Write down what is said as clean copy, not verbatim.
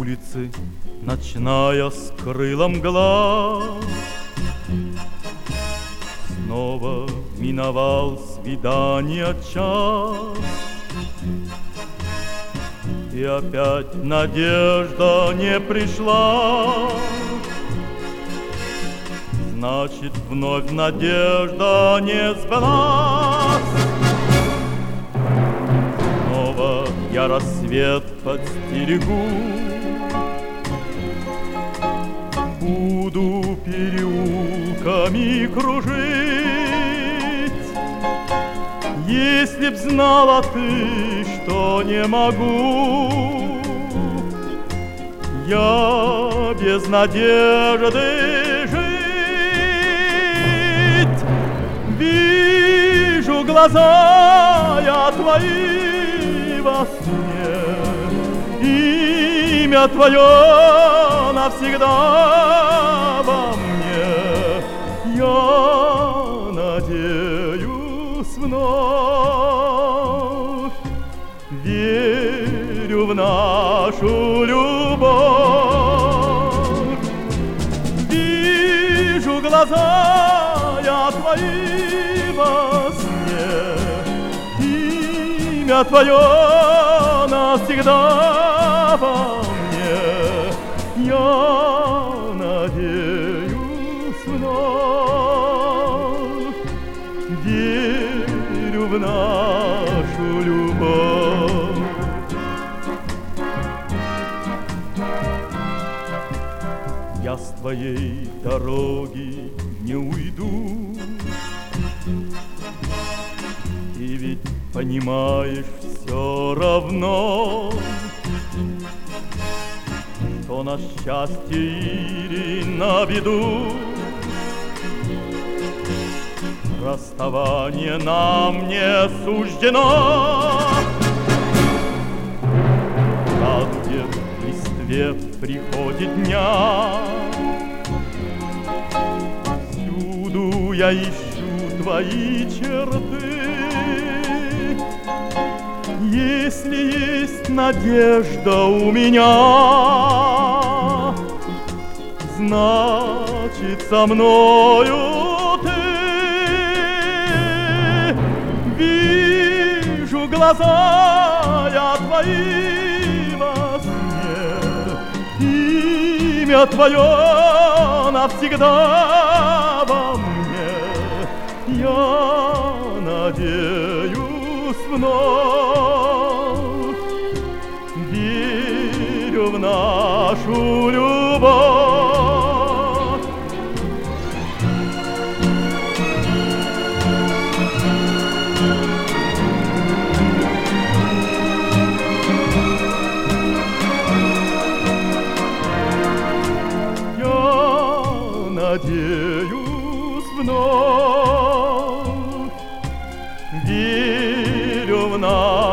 улицы ночная скрыла мгла. Снова миновал свидания час, и опять надежда не пришла. Значит, вновь надежда не сбылась. Снова я рассвет подстерегу, буду переулками кружить. Если б знала ты, что не могу я без надежды жить. Вижу глаза я твои во сне, имя твое навсегда во мне. Я надеюсь вновь, верю в нашу любовь. Вижу глаза я твои во сне, имя твое навсегда во мне. Я надеюсь вновь, верю в нашу любовь. Я с твоей дороги не уйду, и ведь понимаешь все равно, что на счастье или на беду расставание нам не суждено. В радуге в листве в приходе дня всюду я ищу твои черты. Если есть надежда у меня, значит, со мною ты. Вижу глаза я твои во сне, имя твое навсегда во мне. Я надеюсь вновь, верю в нашу любовь. Надеюсь вновь, верю в нас.